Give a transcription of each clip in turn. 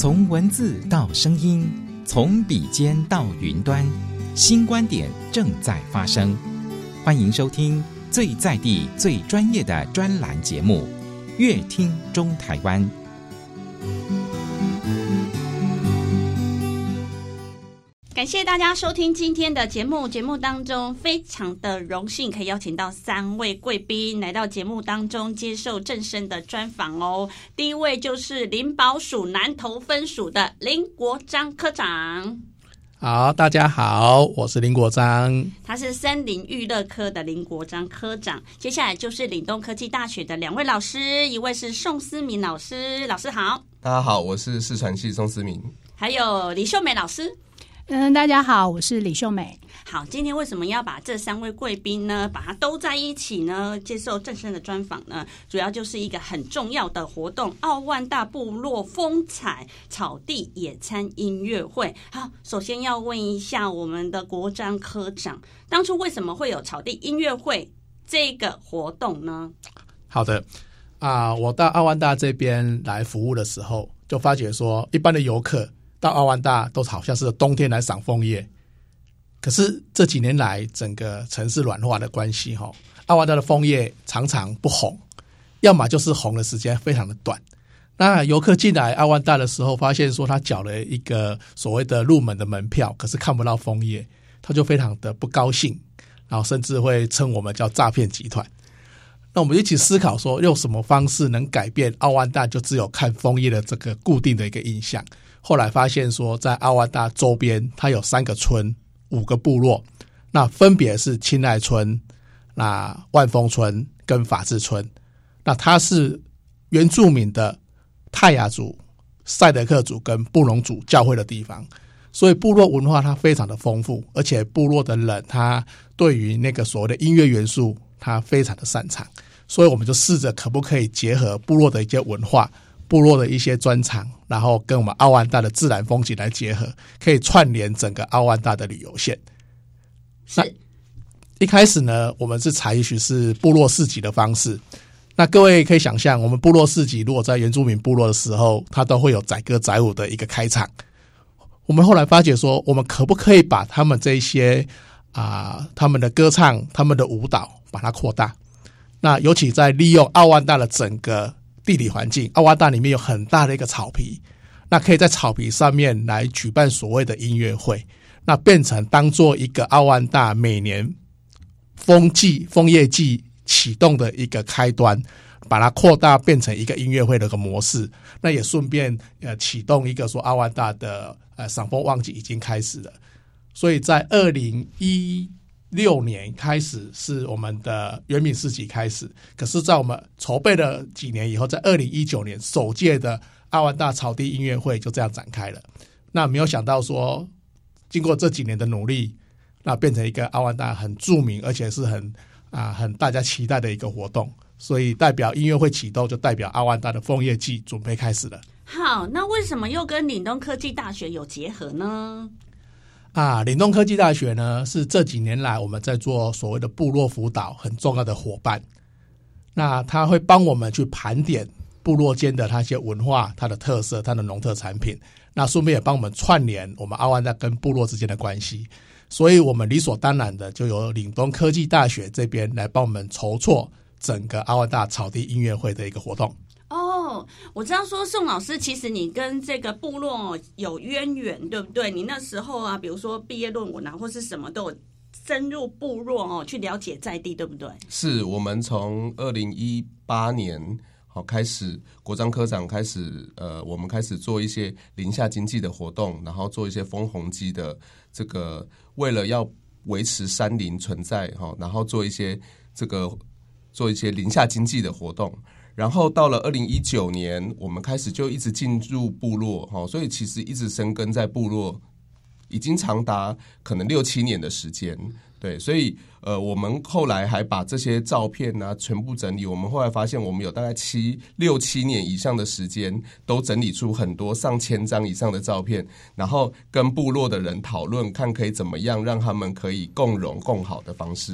从文字到声音，从笔尖到云端，新观点正在发生。欢迎收听最在地、最专业的专栏节目《乐听中台湾》。 感谢大家收听今天的节目。节目当中非常的荣幸可以邀请到3位贵宾来到节目当中接受正声的专访哦。第一位就是林保署南投分署的林国章科长。 好，大家好，我是林国章， 他是森林娱乐科的林国章科长。接下来就是岭东科技大学的2位老师，一位是宋思明老师，老师好。 大家好，我是视传系宋思明。 还有李秀美老师。 大家好，我是李秀美。 好，今天为什么要把这3位贵宾呢，把它都在一起呢？接受正声的专访呢，主要就是一个很重要的活动——奥万大部落风采草地野餐音乐会。好，首先要问一下我们的国章科长，当初为什么会有草地音乐会这个活动呢？ 好的，我到奥万大这边来服务的时候，就发觉说，一般的游客到奥万大都好像是冬天来赏枫叶，可是这几年来整个城市软化的关系，奥万大的枫叶常常不红，要么就是红的时间非常的短。那游客进来奥万大的时候，发现说他缴了一个所谓的入门的门票，可是看不到枫叶，他就非常的不高兴，然后甚至会称我们叫诈骗集团。那我们一起思考说，用什么方式能改变奥万大就只有看枫叶的这个固定的一个印象。后来发现说，在奥万大周边，它有3个村、5个部落，那分别是亲爱村、那万丰村跟法治村。那它是原住民的泰雅族、赛德克族跟布农族教会的地方，所以部落文化它非常的丰富，而且部落的人他对于那个所谓的音乐元素，他非常的擅长。所以我们就试着可不可以结合部落的一些文化、部落的一些专长，然后跟我们奥万大的自然风景来结合，可以串联整个奥万大的旅游线。那一开始呢，我们是采取是部落市集的方式。那各位可以想象，我们部落市集如果在原住民部落的时候，它都会有载歌载舞的一个开场。我们后来发觉说，我们可不可以把他们这一些他们的歌唱、他们的舞蹈把它扩大？那尤其在利用奥万大的整个地理环境，奥万大里面有很大的一个草皮，那可以在草皮上面来举办所谓的音乐会，那变成当做一个奥万大每年枫叶季启动的一个开端，把它扩大变成一个音乐会的一个模式。那也顺便启动一个说奥万大的赏枫旺季已经开始了。所以在2016年开始是我们的原民市集开始，可是在我们筹备了几年以后，在2019年首届的奥万大草地音乐会就这样展开了。那没有想到说，经过这几年的努力，那变成一个奥万大很著名而且是很大家期待的一个活动。所以代表音乐会启动，就代表奥万大的枫叶季准备开始了。 好，那为什么又跟岭东科技大学有结合呢？ 岭东科技大学呢，是这几年来我们在做所谓的部落辅导很重要的伙伴。那他会帮我们去盘点部落间的它一些文化、它的特色、它的农特产品，那顺便也帮我们串联我们奥万大跟部落之间的关系。所以我们理所当然的就由岭东科技大学这边来帮我们筹措整个奥万大草地音乐会的一个活动。 我知道说宋老师，其实你跟这个部落有渊源，对不对？你那时候比如说毕业论文或是什么都有深入部落去了解在地，对不对？ 是，我们从2018年开始，国章科长开始我们开始做一些林下经济的活动，然后做一些枫红基的这个，为了要维持山林存在然后做一些林下经济的活动。然后到了2019年，我们开始就一直进入部落，所以其实一直生根在部落，已经长达可能6-7年的时间。对，所以我们后来还把这些照片全部整理。我们后来发现，我们有大概6-7年以上的时间，都整理出很多上千张以上的照片，然后跟部落的人讨论，看可以怎么样让他们可以共荣共好的方式。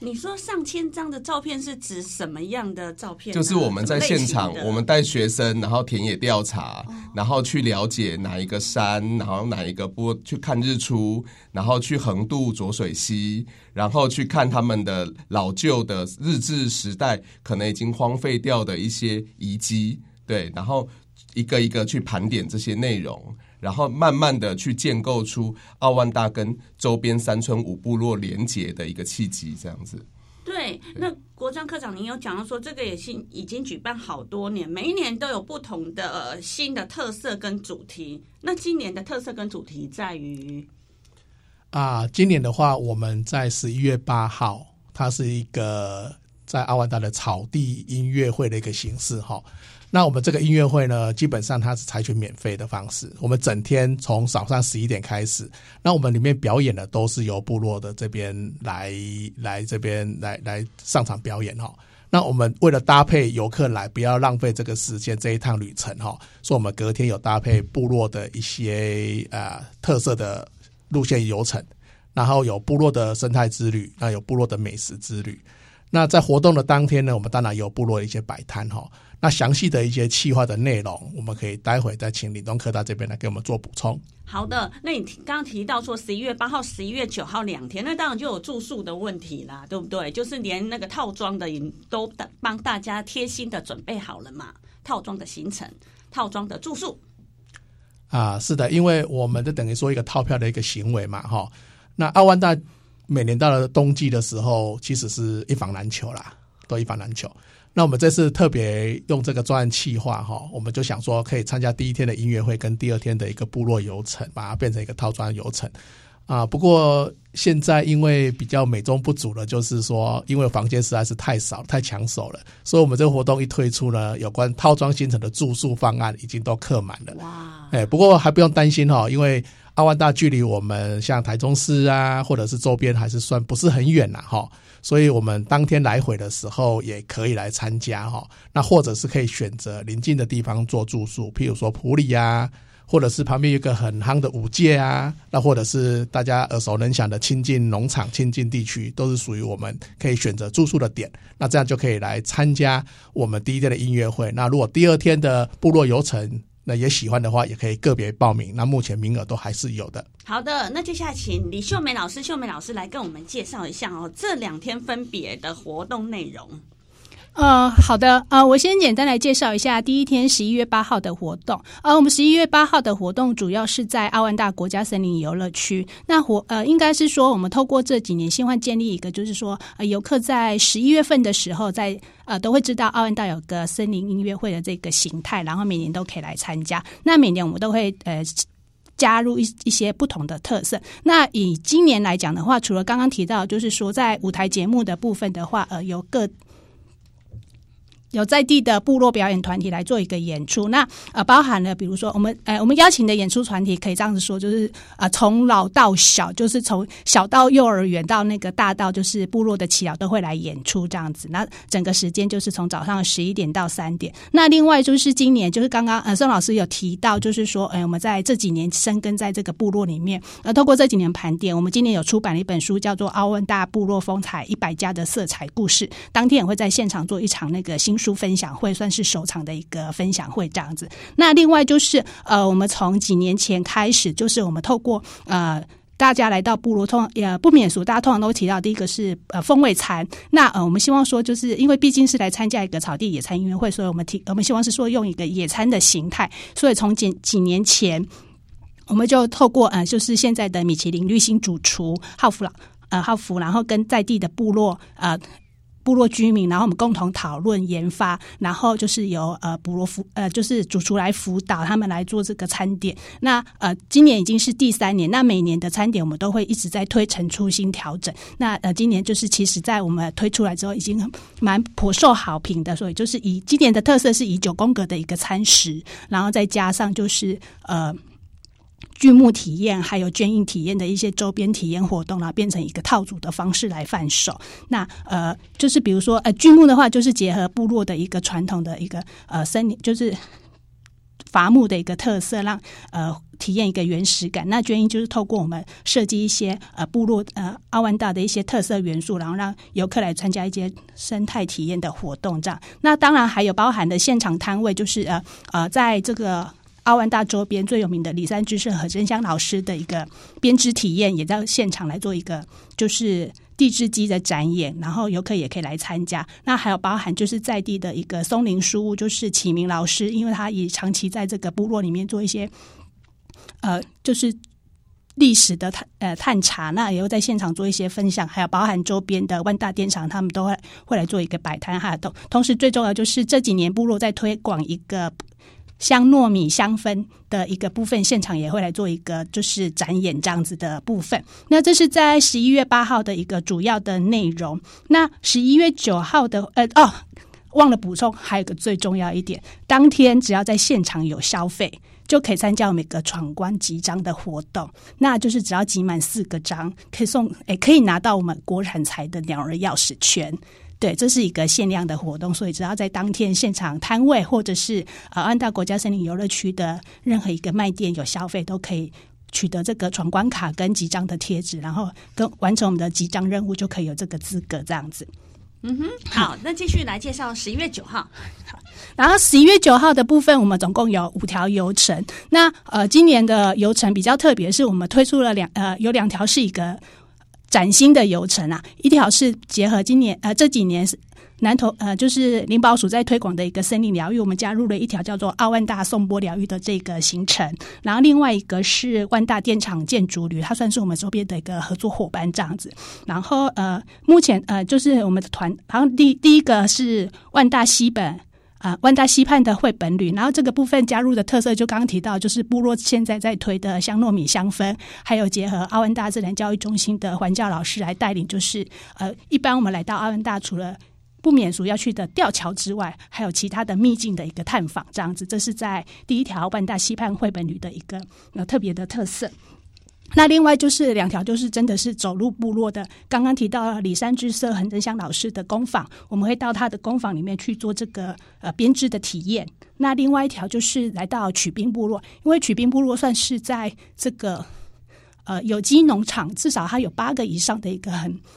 你说上千张的照片是指什么样的照片呢？ 就是我们在现场，我们带学生，然后田野调查，然后去了解哪一个山，然后哪一个波去看日出，然后去横渡浊水溪，然后去看他们的老旧的日治时代可能已经荒废掉的一些遗迹，对，然后一个一个去盘点这些内容，然后慢慢的去建构出奥万大跟周边3村5部落连结的一个契机，这样子。 对，那国章科长您有讲到说，这个也是已经举办好多年，每一年都有不同的新的特色跟主题。那今年的特色跟主题在于今年的话，我们在11月8号，它是一个在奥万大的草地音乐会的一个形式哈。那我们这个音乐会呢，基本上它是采取免费的方式，我们整天从早上11点开始，那我们里面表演的都是由部落的这边来这边来上场表演哈。那我们为了搭配游客来，不要浪费这个时间这一趟旅程哈，所以我们隔天有搭配部落的一些特色的路线游程，然后有部落的生态之旅，那有部落的美食之旅。那在活动的当天呢，我们当然有部落的一些摆摊哈。那详细的一些企划的内容，我们可以待会再请岭东科大这边来给我们做补充。 好的，那你刚刚提到说11月8号、11月9号2天，那当然就有住宿的问题啦，对不对？就是连那个套装的都帮大家贴心的准备好了嘛，套装的行程、套装的住宿。 是的，因为我们就等于说一个套票的一个行为嘛，哈。那奥万大每年到了冬季的时候，其实是一房难求啦，都一房难求。那我们这次特别用这个专案企划哈，我们就想说可以参加第一天的音乐会跟第二天的一个部落游程，把它变成一个套装游程不过现在因为比较美中不足了，就是说因为房间实在是太少太抢手了，所以我们这个活动一推出呢，有关套装行程的住宿方案已经都客满了。哇！不过还不用担心哈，因为奥万大距离我们像台中市或者是周边还是算不是很远啦哈，所以我们当天来回的时候也可以来参加哈。那或者是可以选择邻近的地方做住宿，譬如说埔里或者是旁边有一个很夯的武界那或者是大家耳熟能详的清境农场、清境地区，都是属于我们可以选择住宿的点。那这样就可以来参加我们第一天的音乐会。那如果第二天的部落游程那也喜欢的话，也可以个别报名，那目前名额都还是有的。 好的，那接下来请李秀美老师来跟我们介绍一下这2天分别的活动内容。 好的，我先简单来介绍一下第一天11月8号的活动。我们11月8号的活动主要是在奥万大国家森林游乐区。那应该是说我们透过这几年新换建立一个，就是说游客在11月份的时候都会知道奥万大有个森林音乐会的这个形态，然后每年都可以来参加。那每年我们都会加入一些不同的特色。那以今年来讲的话，除了刚刚提到就是说在舞台节目的部分的话，有在地的部落表演团体来做一个演出。那包含了比如说我们邀请的演出团体可以这样子说，就是从老到小，就是从小到幼儿园到那个大到就是部落的耆老都会来演出这样子。那整个时间就是从早上11点到3点。那另外就是今年就是刚刚宋老师有提到，就是说我们在这几年深耕在这个部落里面，透过这几年盘点，我们今年有出版了一本书叫做《奥万大部落风采100家的色彩故事》，当天也会在现场做一场那个新书分享会，算是首场的一个分享会这样子。那另外就是我们从几年前开始，就是我们透过大家来到部落不免俗，大家通常都提到第一个是风味餐。那我们希望说，就是因为毕竟是来参加一个草地野餐音乐会，所以我们希望是说用一个野餐的形态。所以从几年前，我们就透过就是现在的米其林绿星主厨浩福，然后跟在地的部落居民，然后我们共同讨论研发，然后就是由就是主厨来辅导他们来做这个餐点。那今年已经是第3年，那每年的餐点我们都会一直在推陈出新调整。那今年就是其实在我们推出来之后已经蛮颇受好评的，所以就是今年的特色是以9宫格的一个餐食，然后再加上就是剧目体验还有捐印体验的一些周边体验活动，然后变成一个套组的方式来贩售。那就是比如说剧目的话，就是结合部落的一个传统的一个森林，就是伐木的一个特色，让体验一个原始感。那原因就是透过我们设计一些部落阿万大的一些特色元素，然后让游客来参加一些生态体验的活动这样。那当然还有包含的现场摊位，就是在这个阿万大周边最有名的里山居士何真香老师的一个编织体验，也在现场来做一个就是地织机的展演，然后游客也可以来参加。那还有包含就是在地的一个松林书屋，就是启明老师，因为他也长期在这个部落里面做一些就是历史的探查，那也会在现场做一些分享，还有包含周边的万大电厂，他们都会来做一个摆摊，还有同时最重要就是这几年部落在推广一个香糯米香氛的一个部分，现场也会来做一个就是展演这样子的部分。那这是在11月8号的一个主要的内容。那11月9号的忘了补充，还有一个最重要一点，当天只要在现场有消费，就可以参加我们一个闯关集章的活动。那就是只要集满4个章，可以拿到我们国产材的鸟儿钥匙圈。对，这是一个限量的活动，所以只要在当天现场摊位或者是阿万大国家森林游乐区的任何一个卖店有消费，都可以取得这个闯关卡跟集章的贴纸，然后完成我们的集章任务，就可以有这个资格这样子。 好，那继续来介绍11月9号。 然后11月9号的部分，我们总共有5条游程。那今年的游程比较特别，是我们推出了有2条是一个崭新的游程啊，一条是结合今年这几年南投就是林保署在推广的一个森林疗愈，我们加入了一条叫做阿万大颂钵疗愈的这个行程，然后另外一个是万大电厂建筑旅，它算是我们周边的一个合作伙伴这样子。然后目前就是我们的团，好像第一个是万大西畔的绘本旅，然后这个部分加入的特色就刚刚提到，就是部落现在在推的香糯米香氛，还有结合阿万大自然教育中心的环教老师来带领，就是一般我们来到阿万大，除了不免俗要去的吊桥之外，还有其他的秘境的一个探访这样子。这是在第一条万大西畔绘本旅的一个特别的特色。那另外就是2条，就是真的是走入部落的。刚刚提到里山居士何真香老师的工坊，我们会到他的工坊里面去做这个编织的体验。那另外一条就是来到曲滨部落，因为曲滨部落算是在这个有机农场，至少它有8个以上的一个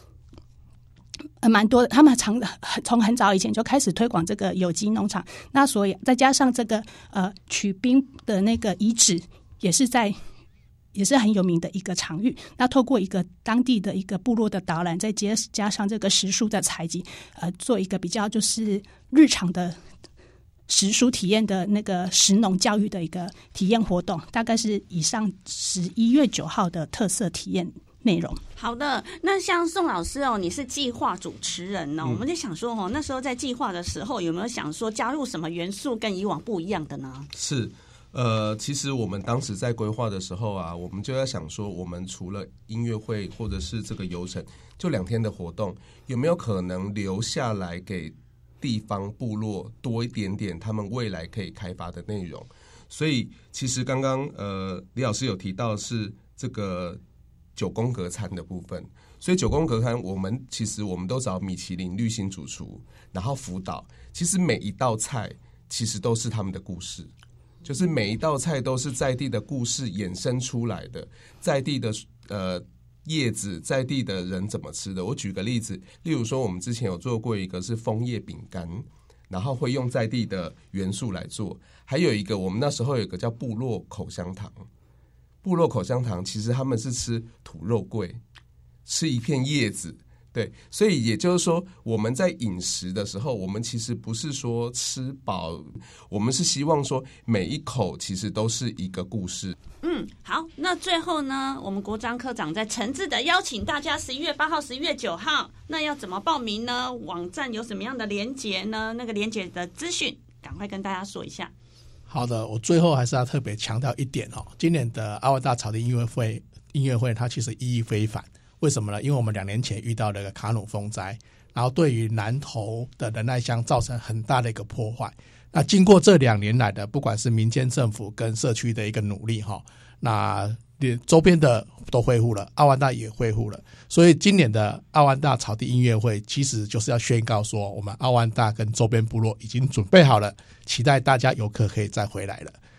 蛮多的，他们从很早以前就开始推广这个有机农场。那所以再加上这个曲滨的那个遗址也是很有名的一个场域，那透过一个当地的一个部落的导览，再加上这个食蔬的采集，做一个比较就是日常的食蔬体验的那个食农教育的一个体验活动，大概是以上11月9号的特色体验内容。 好的，那像宋老师你是计划主持人我们就想说那时候在计划的时候有没有想说加入什么元素跟以往不一样的呢？ 是。其实我们当时在规划的时候啊，我们就在想说，我们除了音乐会或者是这个游程，就2天的活动，有没有可能留下来给地方部落多一点点他们未来可以开发的内容？所以其实刚刚李老师有提到是这个9宫格餐的部分，所以9宫格餐我们都找米其林绿星主厨，然后辅导，其实每一道菜其实都是他们的故事。就是每一道菜都是在地的故事衍生出来的，在地的叶子，在地的人怎么吃的。我举个例子，例如说我们之前有做过一个是枫叶饼干，然后会用在地的元素来做，还有一个我们那时候有一个叫部落口香糖。部落口香糖其实他们是吃土肉桂，吃一片叶子。对，所以也就是说，我们在饮食的时候，我们其实不是说吃饱，我们是希望说每一口其实都是一个故事。 好，那最后呢，我们国章科长在诚挚的邀请大家11月8号、11月9号，那要怎么报名呢？网站有什么样的连结呢？那个连结的资讯，赶快跟大家说一下。 好的，我最后还是要特别强调一点今年的阿万大草地音乐会它其实意义非凡。为什么呢？因为我们2年前遇到了一个卡努风灾，然后对于南投的仁爱乡造成很大的一个破坏。那经过这2年来的，不管是民间政府跟社区的一个努力那周边的都恢复了，阿万大也恢复了。所以今年的阿万大草地音乐会其实就是要宣告说，我们阿万大跟周边部落已经准备好了，期待大家游客可以再回来了。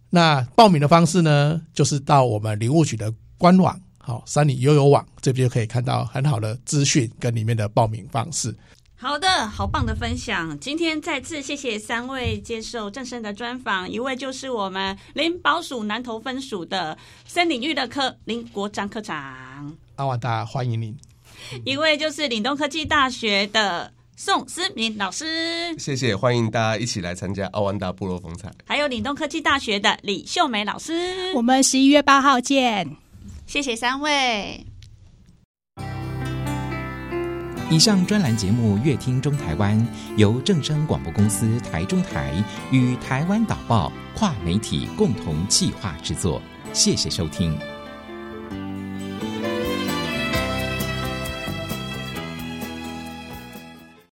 那报名的方式呢，就是到我们林务局的官网，好，山里悠游网这边就可以看到很好的资讯跟里面的报名方式。 好的，好棒的分享！今天再次谢谢3位接受正声的专访，一位就是我们林保署南投分署的森林娱乐科林国章科长， 阿万大欢迎您； 一位就是岭东科技大学的宋思明老师， 谢谢，欢迎大家一起来参加奥万大部落风采。 还有岭东科技大学的李秀梅老师。 我们11月8号见， 谢谢3位。 以上专栏节目《乐听中台湾》由正声广播公司台中台与台湾导报跨媒体共同企划制作，谢谢收听。